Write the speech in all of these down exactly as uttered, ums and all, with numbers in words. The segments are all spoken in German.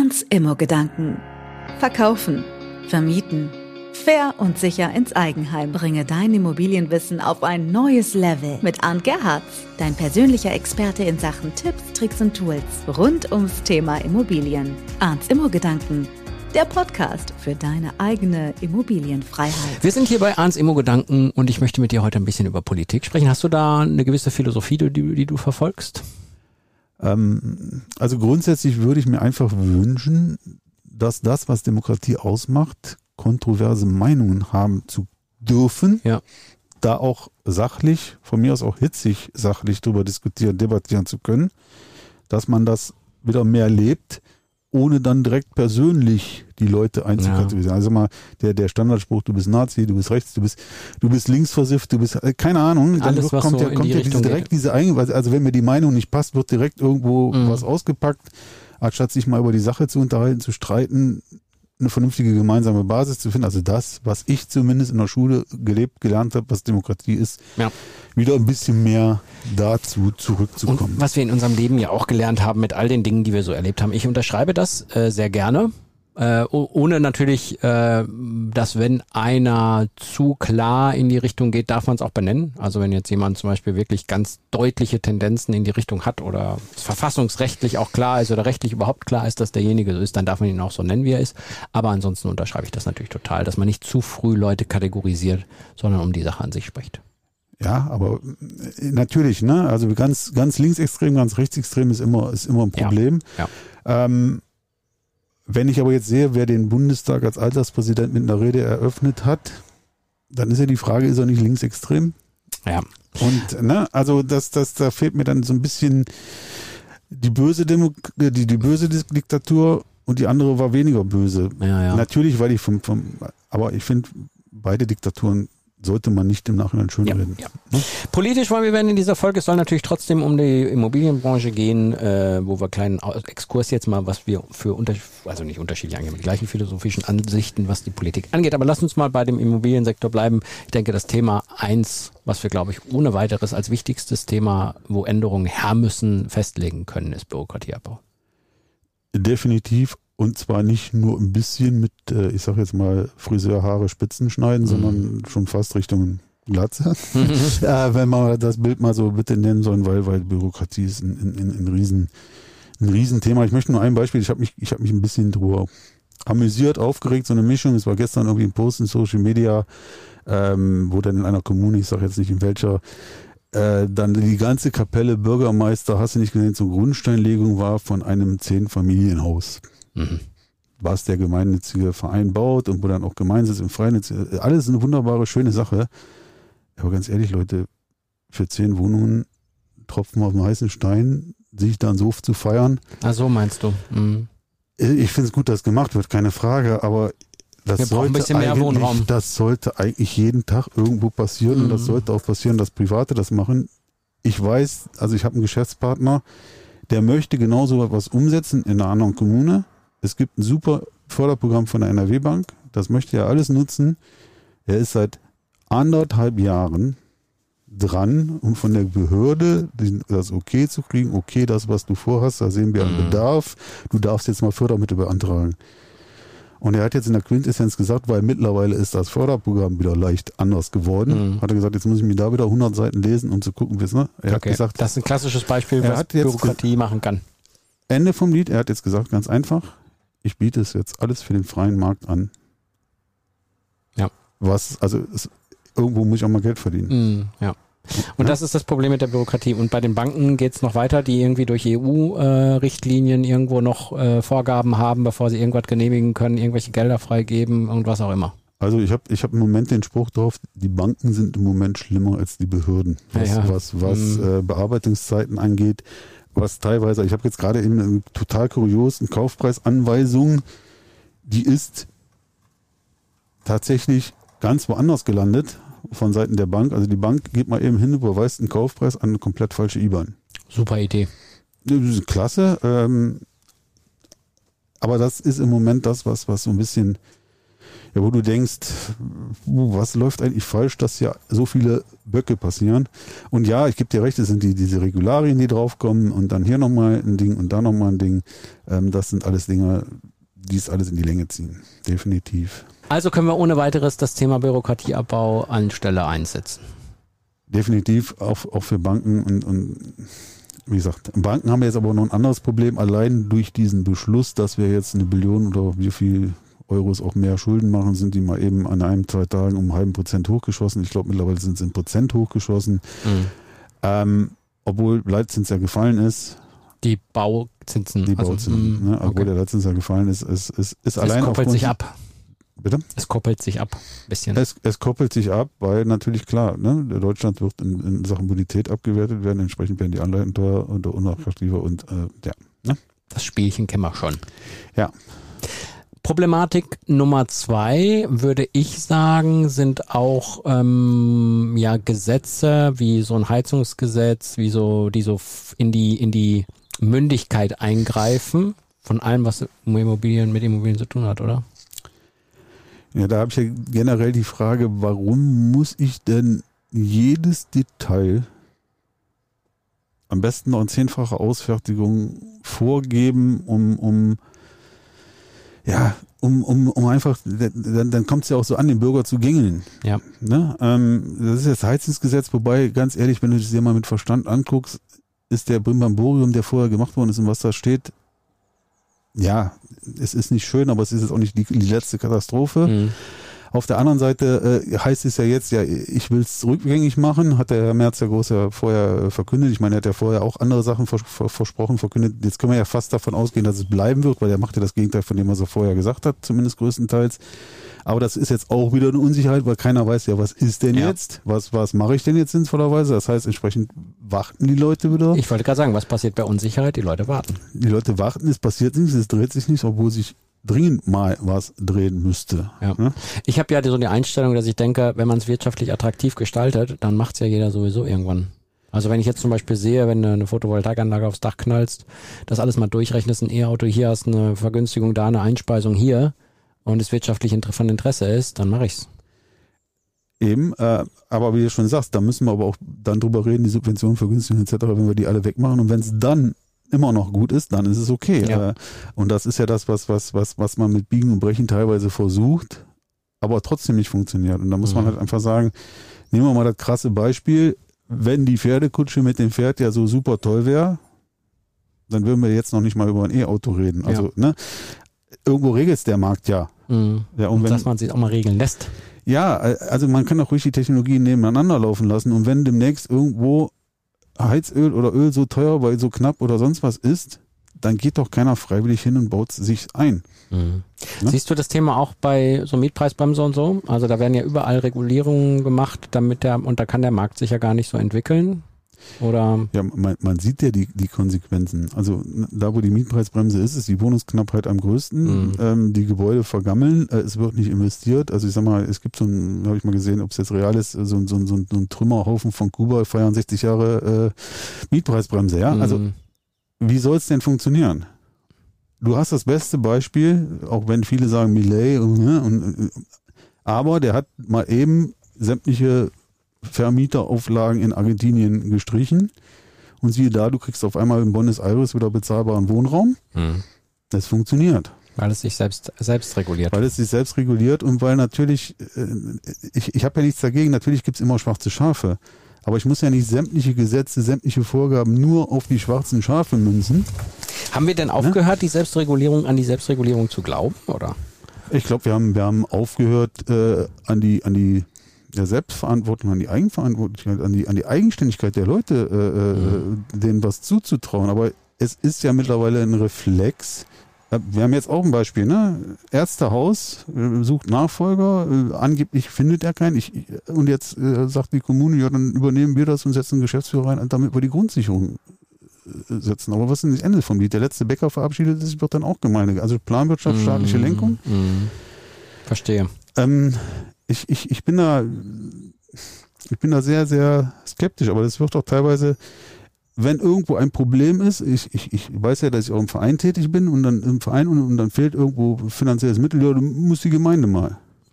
Arndts Immo-Gedanken. Verkaufen, vermieten, fair und sicher ins Eigenheim. Bringe dein Immobilienwissen auf ein neues Level mit Arndt Gerhardt, dein persönlicher Experte in Sachen Tipps, Tricks und Tools rund ums Thema Immobilien. Arndts Immo-Gedanken, der Podcast für deine eigene Immobilienfreiheit. Wir sind hier bei Arndts Immo-Gedanken und ich möchte mit dir heute ein bisschen über Politik sprechen. Hast du da eine gewisse Philosophie, die, die du verfolgst? Ähm, also grundsätzlich würde ich mir einfach wünschen, dass das, was Demokratie ausmacht, kontroverse Meinungen haben zu dürfen, ja. da auch sachlich, von mir aus auch hitzig sachlich drüber diskutieren, debattieren zu können, dass man das wieder mehr lebt, ohne dann direkt persönlich die Leute einzukategorisieren. Ja. Also mal der, der Standardspruch, du bist Nazi, du bist rechts, du bist, du bist linksversifft, du bist, äh, keine Ahnung, dann Alles, wird, kommt so ja, kommt ja diese, direkt diese Einge- also wenn mir die Meinung nicht passt, wird direkt irgendwo mhm. was ausgepackt, anstatt sich mal über die Sache zu unterhalten, zu streiten, eine vernünftige gemeinsame Basis zu finden. Also das, was ich zumindest in der Schule gelebt, gelernt habe, was Demokratie ist, ja. wieder ein bisschen mehr dazu zurückzukommen. Und was wir in unserem Leben ja auch gelernt haben mit all den Dingen, die wir so erlebt haben. Ich unterschreibe das äh, sehr gerne. Äh, ohne natürlich, äh, dass wenn einer zu klar in die Richtung geht, darf man es auch benennen. Also wenn jetzt jemand zum Beispiel wirklich ganz deutliche Tendenzen in die Richtung hat oder es verfassungsrechtlich auch klar ist oder rechtlich überhaupt klar ist, dass derjenige so ist, dann darf man ihn auch so nennen, wie er ist. Aber ansonsten unterschreibe ich das natürlich total, dass man nicht zu früh Leute kategorisiert, sondern um die Sache an sich spricht. Ja, aber natürlich, ne? Also ganz, ganz linksextrem, ganz rechtsextrem ist immer, ist immer ein Problem. Ja. Ja. Ähm, Wenn ich aber jetzt sehe, wer den Bundestag als Alterspräsident mit einer Rede eröffnet hat, dann ist ja die Frage, ist er nicht linksextrem? Ja. Und, ne, also das, das, da fehlt mir dann so ein bisschen die böse Demo, die, die böse Diktatur und die andere war weniger böse. Ja, ja. Natürlich, weil ich vom, vom, aber ich finde, beide Diktaturen sollte man nicht im Nachhinein schönreden. Ja, ja. Politisch wollen wir werden in dieser Folge. Es soll natürlich trotzdem um die Immobilienbranche gehen, äh, wo wir einen kleinen Exkurs jetzt mal, was wir für unter, also nicht unterschiedlich angehen, mit gleichen philosophischen Ansichten, was die Politik angeht. Aber lass uns mal bei dem Immobiliensektor bleiben. Ich denke, das Thema eins, was wir, glaube ich, ohne weiteres als wichtigstes Thema, wo Änderungen her müssen, festlegen können, ist Bürokratieabbau. Definitiv. Und zwar nicht nur ein bisschen mit, äh, ich sag jetzt mal, Friseur, Haare, Spitzen schneiden, mhm. sondern schon fast Richtung Glatze. Mhm. äh, wenn wir das Bild mal so bitte nennen sollen, weil, weil Bürokratie ist ein, ein, ein, Riesen, ein Riesenthema. Ich möchte nur ein Beispiel, ich habe mich, ich habe mich ein bisschen drüber amüsiert, aufgeregt, so eine Mischung. Es war gestern irgendwie ein Post in Social Media, ähm, wo dann in einer Kommune, ich sage jetzt nicht in welcher, äh, dann die ganze Kapelle Bürgermeister, hast du nicht gesehen, zur Grundsteinlegung war von einem Zehn-Familienhaus. Mhm. Was der gemeinnützige Verein baut und wo dann auch Gemeinsitz im Freien, alles eine wunderbare, schöne Sache. Aber ganz ehrlich, Leute, für zehn Wohnungen Tropfen auf dem heißen Stein, sich dann so zu feiern. Ach so, meinst du? Mhm. Ich finde es gut, dass gemacht wird, keine Frage, aber das Wir brauchen ein bisschen mehr Wohnraum. Das sollte eigentlich jeden Tag irgendwo passieren mhm. und das sollte auch passieren, dass Private das machen. Ich weiß, also ich habe einen Geschäftspartner, der möchte genauso was umsetzen in einer anderen Kommune. Es gibt ein super Förderprogramm von der N R W-Bank, das möchte er alles nutzen. Er ist seit anderthalb Jahren dran, um von der Behörde das okay zu kriegen. Okay, das, was du vorhast, da sehen wir einen mhm. Bedarf. Du darfst jetzt mal Fördermittel beantragen. Und er hat jetzt in der Quintessenz gesagt, weil mittlerweile ist das Förderprogramm wieder leicht anders geworden, mhm. hat er gesagt, jetzt muss ich mir da wieder hundert Seiten lesen, um zu gucken, wie es, ne? Er okay. hat gesagt, das ist ein klassisches Beispiel, was Bürokratie machen kann. Ende vom Lied, er hat jetzt gesagt, ganz einfach, ich biete es jetzt alles für den freien Markt an. Ja. Was, also es, irgendwo muss ich auch mal Geld verdienen. Mm, ja. Und ja? das ist das Problem mit der Bürokratie. Und bei den Banken geht es noch weiter, die irgendwie durch E U-Richtlinien äh, irgendwo noch äh, Vorgaben haben, bevor sie irgendwas genehmigen können, irgendwelche Gelder freigeben und was auch immer. Also ich habe ich hab im Moment den Spruch drauf, die Banken sind im Moment schlimmer als die Behörden, was, ja, ja. was, was mm. äh, Bearbeitungszeiten angeht. Was teilweise, ich habe jetzt gerade eben eine total kurios, eine Kaufpreisanweisung, die ist tatsächlich ganz woanders gelandet von Seiten der Bank. Also die Bank geht mal eben hin, überweist einen Kaufpreis an eine komplett falsche I B A N. Super Idee. Klasse. Ähm, aber das ist im Moment das, was, was so ein bisschen ja, wo du denkst, was läuft eigentlich falsch, dass ja so viele Böcke passieren. Und ja, ich gebe dir recht, es sind die, diese Regularien, die draufkommen und dann hier nochmal ein Ding und da nochmal ein Ding. Ähm, das sind alles Dinge, die es alles in die Länge ziehen. Definitiv. Also können wir ohne weiteres das Thema Bürokratieabbau an Stelle einsetzen. Definitiv, auch, auch für Banken und, und wie gesagt, Banken haben jetzt aber noch ein anderes Problem, allein durch diesen Beschluss, dass wir jetzt eine Billion oder wie viel Euros auch mehr Schulden machen, sind die mal eben an einem, zwei Tagen um einen halben Prozent hochgeschossen. Ich glaube, mittlerweile sind sie in Prozent hochgeschossen. Mhm. Ähm, obwohl Leitzins ja gefallen ist. Die Bauzinsen. Die Bauzinsen, also, ne, obwohl okay. der Leitzins ja gefallen ist, ist, ist, ist allein es koppelt sich ab. Bitte? Es koppelt sich ab. Ein bisschen. Es, es koppelt sich ab, weil natürlich klar, ne, Deutschland wird in, in Sachen Bonität abgewertet werden, entsprechend werden die Anleihen teuer und unattraktiver und äh, ja. Ne? Das Spielchen kennen wir schon. Ja. Problematik Nummer zwei, würde ich sagen, sind auch ähm, ja Gesetze wie so ein Heizungsgesetz, wie so die so in die in die Mündigkeit eingreifen von allem, was Immobilien mit Immobilien zu tun hat, oder? Ja, da habe ich ja generell die Frage, warum muss ich denn jedes Detail, am besten noch in zehnfacher Ausfertigung, vorgeben, um um ja, um, um, um einfach, dann, dann kommt es ja auch so an, den Bürger zu gängeln. Ja. Ne? Ähm, das ist das Heizungsgesetz, wobei, ganz ehrlich, wenn du es dir mal mit Verstand anguckst, ist der Brimborium, der vorher gemacht worden ist und was da steht, ja, es ist nicht schön, aber es ist jetzt auch nicht die, die letzte Katastrophe. Mhm. Auf der anderen Seite äh, heißt es ja jetzt, ja, ich will es rückgängig machen, hat der Herr Merz ja groß ja vorher verkündet. Ich meine, er hat ja vorher auch andere Sachen vers vers versprochen, verkündet. Jetzt können wir ja fast davon ausgehen, dass es bleiben wird, weil er macht ja das Gegenteil von dem, was er vorher gesagt hat, zumindest größtenteils. Aber das ist jetzt auch wieder eine Unsicherheit, weil keiner weiß ja, was ist denn ja. jetzt? Was, was mache ich denn jetzt sinnvollerweise? Das heißt, entsprechend warten die Leute wieder. Ich wollte gerade sagen, was passiert bei Unsicherheit? Die Leute warten. Die Leute warten, es passiert nichts, es dreht sich nichts, obwohl sich dringend mal was drehen müsste. Ja. Ne? Ich habe ja so die Einstellung, dass ich denke, wenn man es wirtschaftlich attraktiv gestaltet, dann macht es ja jeder sowieso irgendwann. Also wenn ich jetzt zum Beispiel sehe, wenn du eine Photovoltaikanlage aufs Dach knallst, das alles mal durchrechnest, ein E-Auto hier hast, eine Vergünstigung da, eine Einspeisung hier und es wirtschaftlich von Interesse ist, dann mache ich's. Eben, äh, aber wie du schon sagst, da müssen wir aber auch dann drüber reden, die Subventionen, Vergünstigungen et cetera, wenn wir die alle wegmachen und wenn es dann immer noch gut ist, dann ist es okay. Ja. Und das ist ja das, was, was, was, was man mit Biegen und Brechen teilweise versucht, aber trotzdem nicht funktioniert. Und da muss mhm. man halt einfach sagen, nehmen wir mal das krasse Beispiel, wenn die Pferdekutsche mit dem Pferd ja so super toll wäre, dann würden wir jetzt noch nicht mal über ein E-Auto reden. Also, ja. ne, irgendwo regelt es der Markt ja. Mhm. ja und, und wenn, dass man sich auch mal regeln lässt. Ja, also man kann auch ruhig die Technologien nebeneinander laufen lassen und wenn demnächst irgendwo Heizöl oder Öl so teuer, weil so knapp oder sonst was ist, dann geht doch keiner freiwillig hin und baut sich ein. Mhm. Ne? Siehst du das Thema auch bei so Mietpreisbremse und so? Also da werden ja überall Regulierungen gemacht, damit der, und da kann der Markt sich ja gar nicht so entwickeln. Oder? Ja, man, man sieht ja die, die Konsequenzen. Also da, wo die Mietpreisbremse ist, ist die Wohnungsknappheit am größten. Mhm. Ähm, die Gebäude vergammeln, äh, es wird nicht investiert. Also ich sag mal, es gibt so ein, habe ich mal gesehen, ob es jetzt real ist, so, so, so, so ein Trümmerhaufen von Kuba, feiern sechzig Jahre äh, Mietpreisbremse. Ja, mhm. Also wie soll es denn funktionieren? Du hast das beste Beispiel, auch wenn viele sagen Millet, und, und, aber der hat mal eben sämtliche Vermieterauflagen in Argentinien gestrichen und siehe da, du kriegst auf einmal in Buenos Aires wieder bezahlbaren Wohnraum. Mhm. Das funktioniert. Weil es sich selbst selbst reguliert. Weil es sich selbst reguliert und weil natürlich, äh, ich, ich habe ja nichts dagegen, natürlich gibt es immer schwarze Schafe, aber ich muss ja nicht sämtliche Gesetze, sämtliche Vorgaben nur auf die schwarzen Schafe münzen. Haben wir denn aufgehört, ja? die Selbstregulierung an die Selbstregulierung zu glauben, oder? Ich glaube, wir haben, wir haben aufgehört äh, an die, an die der Selbstverantwortung, an die Eigenverantwortlichkeit, an die, an die Eigenständigkeit der Leute, äh, mhm. denen was zuzutrauen. Aber es ist ja mittlerweile ein Reflex. Wir haben jetzt auch ein Beispiel, ne? Ärztehaus äh, sucht Nachfolger, äh, angeblich findet er keinen. Ich, und jetzt äh, sagt die Kommune, ja, dann übernehmen wir das und setzen einen Geschäftsführer rein, damit wir die Grundsicherung äh, setzen. Aber was ist denn das Ende vom Lied? Der letzte Bäcker verabschiedet sich, wird dann auch Gemeinde. Also Planwirtschaft, staatliche Lenkung. Mhm. Verstehe. Ähm, Ich, ich, ich bin da, ich bin da sehr, sehr skeptisch, aber das wird doch teilweise, wenn irgendwo ein Problem ist, ich, ich, ich weiß ja, dass ich auch im Verein tätig bin und dann im Verein und, und dann fehlt irgendwo finanzielles Mittel, ja, dann muss die Gemeinde mal.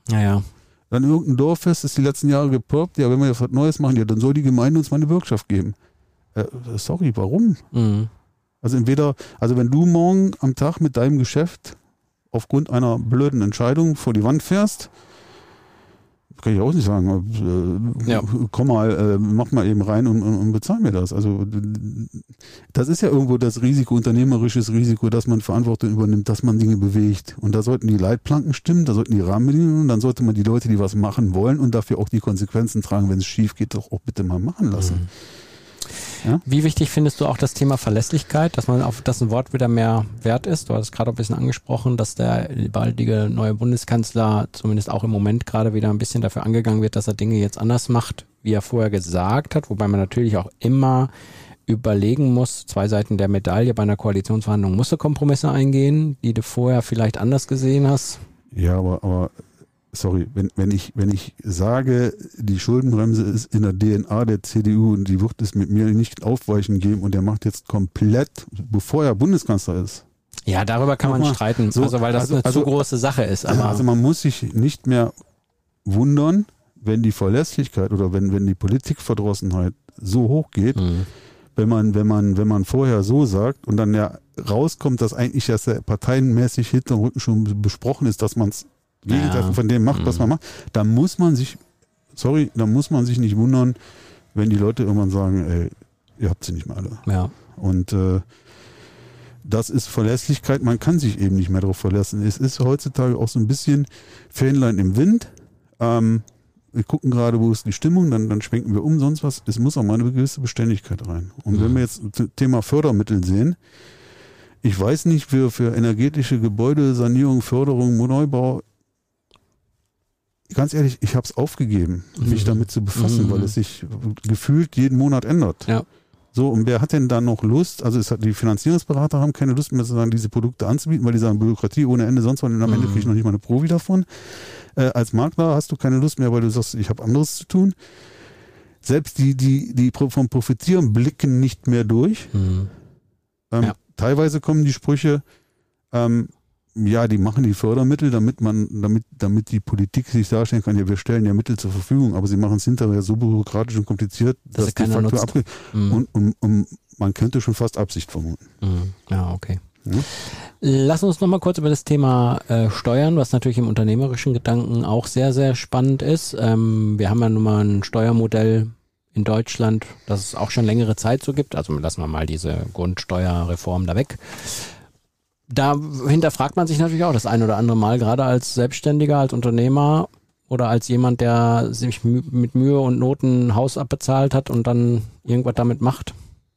Naja. Dann irgendein Dorffest ist die letzten Jahre gepoppt, ja, wenn wir jetzt was Neues machen, ja, dann soll die Gemeinde uns mal eine Bürgschaft geben. Äh, sorry, warum? Mhm. Also entweder, also wenn du morgen am Tag mit deinem Geschäft aufgrund einer blöden Entscheidung vor die Wand fährst, kann ich auch nicht sagen, äh, ja. komm mal, äh, mach mal eben rein und, und, und bezahl mir das. Also das ist ja irgendwo das Risiko, unternehmerisches Risiko, dass man Verantwortung übernimmt, dass man Dinge bewegt. Und da sollten die Leitplanken stimmen, da sollten die Rahmenbedingungen, dann sollte man die Leute, die was machen wollen und dafür auch die Konsequenzen tragen, wenn es schief geht, doch auch bitte mal machen lassen. Mhm. Ja? Wie wichtig findest du auch das Thema Verlässlichkeit, dass man auf das ein Wort wieder mehr wert ist? Du hast es gerade ein bisschen angesprochen, dass der baldige neue Bundeskanzler zumindest auch im Moment gerade wieder ein bisschen dafür angegangen wird, dass er Dinge jetzt anders macht, wie er vorher gesagt hat, wobei man natürlich auch immer überlegen muss, zwei Seiten der Medaille, bei einer Koalitionsverhandlung musst du Kompromisse eingehen, die du vorher vielleicht anders gesehen hast. Ja, aber, aber sorry, wenn, wenn ich, wenn ich sage, die Schuldenbremse ist in der D N A der C D U und die wird es mit mir nicht aufweichen geben und der macht jetzt komplett, bevor er Bundeskanzler ist. Ja, darüber kann man mal, streiten, so, also weil das also, eine also, zu große Sache ist. Aber also man muss sich nicht mehr wundern, wenn die Verlässlichkeit oder wenn, wenn die Politikverdrossenheit so hoch geht, mhm. wenn man, wenn man, wenn man vorher so sagt und dann ja rauskommt, dass eigentlich das ja parteienmäßig hinterm Rücken schon besprochen ist, dass man es Gegenteil ja. von dem macht, mhm. was man macht, da muss man sich, sorry, da muss man sich nicht wundern, wenn die Leute irgendwann sagen, ey, ihr habt sie nicht mehr alle. Ja. Und äh, das ist Verlässlichkeit, man kann sich eben nicht mehr darauf verlassen. Es ist heutzutage auch so ein bisschen Fähnlein im Wind. Ähm, wir gucken gerade, wo ist die Stimmung, dann, dann schwenken wir um, sonst was. Es muss auch mal eine gewisse Beständigkeit rein. Und mhm. wenn wir jetzt das Thema Fördermittel sehen, ich weiß nicht, für, für energetische Gebäude, Sanierung, Förderung, Neubau, ganz ehrlich, ich habe es aufgegeben, mich mhm. damit zu befassen, mhm. weil es sich gefühlt jeden Monat ändert. Ja. So, und wer hat denn da noch Lust? Also es hat, die Finanzierungsberater haben keine Lust mehr, sagen, diese Produkte anzubieten, weil die sagen, Bürokratie ohne Ende, sonst was, und am mhm. Ende kriege ich noch nicht mal eine Provi davon. Äh, als Makler hast du keine Lust mehr, weil du sagst, ich habe anderes zu tun. Selbst die, die, die vom Profitieren blicken nicht mehr durch. Mhm. Ähm, ja. Teilweise kommen die Sprüche, ähm, ja, die machen die Fördermittel, damit man, damit, damit die Politik sich darstellen kann, ja, wir stellen ja Mittel zur Verfügung, aber sie machen es hinterher so bürokratisch und kompliziert, dass, dass die Faktor abge... Mhm. Und, und, und man könnte schon fast Absicht vermuten. Mhm. Ja, okay. Ja? Lass uns nochmal kurz über das Thema äh, Steuern, was natürlich im unternehmerischen Gedanken auch sehr, sehr spannend ist. Ähm, wir haben ja nun mal ein Steuermodell in Deutschland, das es auch schon längere Zeit so gibt. Also lassen wir mal diese Grundsteuerreform da weg. Da hinterfragt man sich natürlich auch das ein oder andere Mal, gerade als Selbstständiger, als Unternehmer oder als jemand, der sich mit Mühe und Noten ein Haus abbezahlt hat und dann irgendwas damit macht.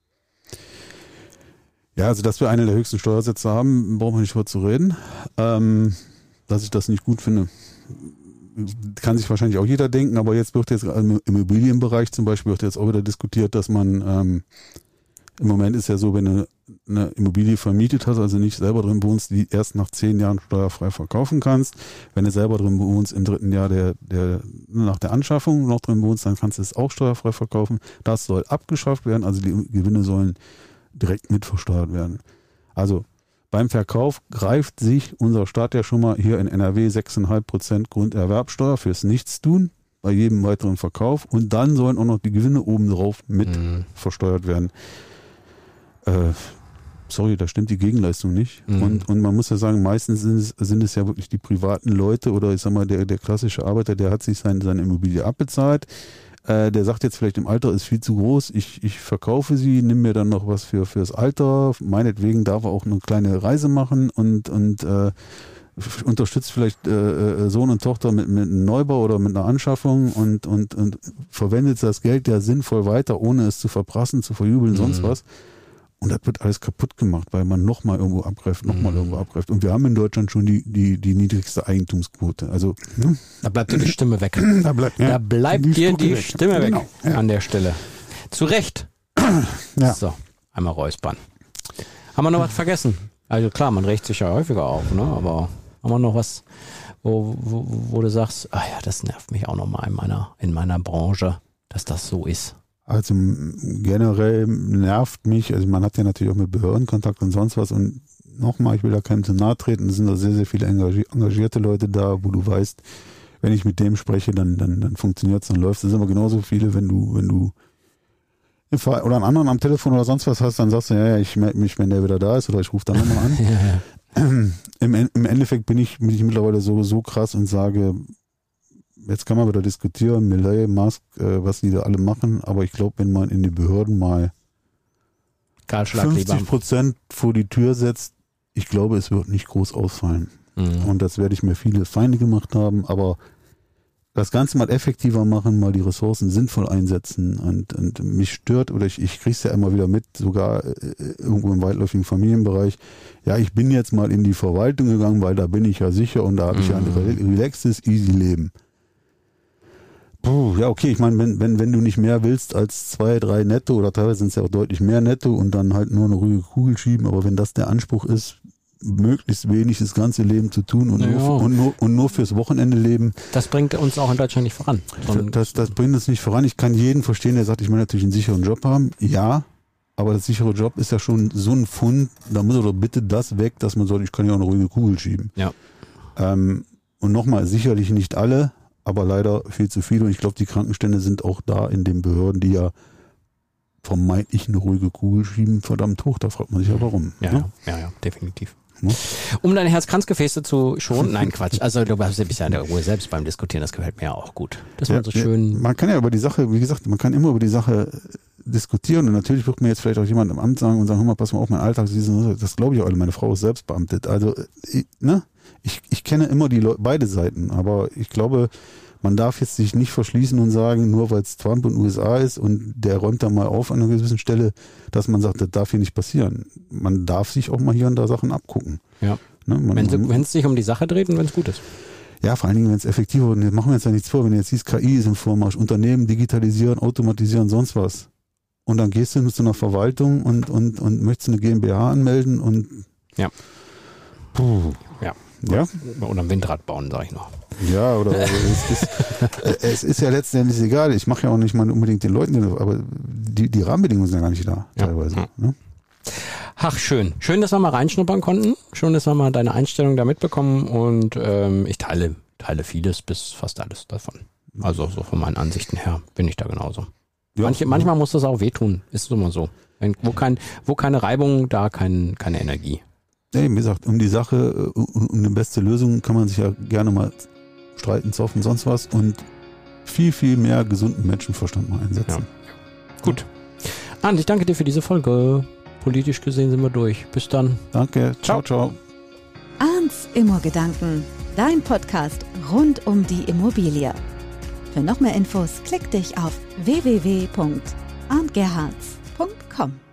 Ja, also dass wir eine der höchsten Steuersätze haben, brauchen wir nicht drüber zu reden. Ähm, dass ich das nicht gut finde, kann sich wahrscheinlich auch jeder denken, aber jetzt wird jetzt im Immobilienbereich zum Beispiel wird jetzt auch wieder diskutiert, dass man ähm, im Moment ist ja so, wenn du eine Immobilie vermietet hast, also nicht selber drin wohnst, die erst nach zehn Jahren steuerfrei verkaufen kannst. Wenn du selber drin wohnst, im dritten Jahr der, der, nach der Anschaffung noch drin wohnst, dann kannst du es auch steuerfrei verkaufen. Das soll abgeschafft werden, also die Gewinne sollen direkt mitversteuert werden. Also beim Verkauf greift sich unser Staat ja schon mal hier in N R W sechs Komma fünf Prozent Grunderwerbsteuer fürs Nichtstun bei jedem weiteren Verkauf und dann sollen auch noch die Gewinne obendrauf mit mhm. versteuert werden. Äh, sorry, da stimmt die Gegenleistung nicht. Mhm. Und, und man muss ja sagen, meistens sind es, sind es ja wirklich die privaten Leute oder ich sag mal, der, der klassische Arbeiter, der hat sich sein, seine Immobilie abbezahlt. Äh, der sagt jetzt vielleicht, im Alter ist viel zu groß, ich, ich verkaufe sie, nimm mir dann noch was für fürs Alter. Meinetwegen darf er auch eine kleine Reise machen und, und äh, unterstützt vielleicht äh, Sohn und Tochter mit, mit einem Neubau oder mit einer Anschaffung und, und, und verwendet das Geld ja sinnvoll weiter, ohne es zu verprassen, zu verjubeln, mhm. sonst was. Und das wird alles kaputt gemacht, weil man nochmal irgendwo abgreift, nochmal mhm. irgendwo abgreift. Und wir haben in Deutschland schon die, die, die niedrigste Eigentumsquote. Also, ne? Da bleibt dir die Stimme weg. Da bleibt, ja, da bleibt die dir die weg. Stimme weg genau, ja. an der Stelle. Zu Recht. Ja. So, einmal räuspern. Haben wir noch was vergessen? Also klar, man regt sich ja häufiger auf, ne? Aber haben wir noch was, wo, wo, wo du sagst, ah ja, das nervt mich auch nochmal in meiner, in meiner Branche, dass das so ist. Also generell nervt mich, also man hat ja natürlich auch mit Behörden Kontakt und sonst was und nochmal, ich will da keinem zu nahe treten, es sind da sehr, sehr viele engagierte Leute da, wo du weißt, wenn ich mit dem spreche, dann, dann, dann funktioniert es, dann läuft es. Das sind aber genauso viele, wenn du, wenn du oder einen anderen am Telefon oder sonst was hast, dann sagst du, ja, ja, ich melde mich, wenn der wieder da ist, oder ich rufe dann nochmal an. ja, ja. Im, Im Endeffekt bin ich, bin ich mittlerweile so, so krass und sage, jetzt kann man wieder diskutieren, Millet, Musk, äh, was die da alle machen, aber ich glaube, wenn man in die Behörden mal fünfzig Prozent vor die Tür setzt, ich glaube, es wird nicht groß ausfallen. Mhm. Und das werde ich mir viele Feinde gemacht haben, aber das Ganze mal effektiver machen, mal die Ressourcen sinnvoll einsetzen und, und mich stört, oder ich, ich kriege es ja immer wieder mit, sogar äh, irgendwo im weitläufigen Familienbereich, ja, ich bin jetzt mal in die Verwaltung gegangen, weil da bin ich ja sicher und da habe ich ja ein relaxes, easy Leben. Puh, ja, okay, ich meine, wenn, wenn, wenn du nicht mehr willst als zwei, drei netto, oder teilweise sind es ja auch deutlich mehr netto und dann halt nur eine ruhige Kugel schieben, aber wenn das der Anspruch ist, möglichst wenig das ganze Leben zu tun und, naja. nur, und, nur, und nur fürs Wochenende leben. Das bringt uns auch in Deutschland nicht voran. Das, das bringt uns nicht voran. Ich kann jeden verstehen, der sagt, ich will natürlich einen sicheren Job haben. Ja, aber der sichere Job ist ja schon so ein Fund, da muss er doch bitte das weg, dass man sagt, ich kann ja auch eine ruhige Kugel schieben. Ja. Ähm, und nochmal, sicherlich nicht alle, aber leider viel zu viele. Und ich glaube, die Krankenstände sind auch da in den Behörden, die ja vermeintlich eine ruhige Kugel schieben, verdammt hoch. Da fragt man sich ja, warum. Ja, ne? ja, ja, definitiv. Um deine Herzkranzgefäße zu schonen? Nein, Quatsch. Also du bist ja in der Ruhe selbst beim Diskutieren, das gefällt mir ja auch gut. Das war ja, so schön. Ja, man kann ja über die Sache, wie gesagt, man kann immer über die Sache diskutieren und natürlich wird mir jetzt vielleicht auch jemand im Amt sagen und sagen, hör mal, pass mal auf, mein Alltag, das glaube ich auch alle, meine Frau ist selbst beamtet. Also, ich, ne, ich, ich kenne immer die Leute, beide Seiten, aber ich glaube, man darf jetzt sich nicht verschließen und sagen, nur weil es Trump und U S A ist und der räumt da mal auf an einer gewissen Stelle, dass man sagt, das darf hier nicht passieren. Man darf sich auch mal hier und da Sachen abgucken. Ja. Ne, man, wenn es sich um die Sache dreht und wenn es gut ist. Ja, vor allen Dingen, wenn es effektiver wird. Machen wir jetzt ja nichts vor, wenn du jetzt siehst, K I ist im Vormarsch, Unternehmen digitalisieren, automatisieren, sonst was. Und dann gehst du zu einer Verwaltung und, und, und möchtest eine GmbH anmelden und ja. Puh. Ja. Ja? Oder ein Windrad bauen, sage ich noch. Ja, oder es ist, es ist ja letztendlich egal. Ich mache ja auch nicht mal unbedingt den Leuten, aber die, die Rahmenbedingungen sind ja gar nicht da, ja. teilweise. Ja. Ne? Ach, schön. Schön, dass wir mal reinschnuppern konnten. Schön, dass wir mal deine Einstellung da mitbekommen und ähm, ich teile, teile vieles bis fast alles davon. Also so von meinen Ansichten her bin ich da genauso. Ja. Manche, manchmal muss das auch wehtun, ist immer so. Wenn, wo, kein, wo keine Reibung, da kein, keine Energie. Ja, wie gesagt, um die Sache, um, um die beste Lösung kann man sich ja gerne mal streiten, zoffen, sonst was und viel, viel mehr gesunden Menschenverstand mal einsetzen. Ja. Gut. Arndt, ich danke dir für diese Folge. Politisch gesehen sind wir durch. Bis dann. Danke. Ciao, ciao. Arndts Immo-Gedanken, dein Podcast rund um die Immobilie. Für noch mehr Infos klick dich auf w w w punkt arndt gerhards punkt com.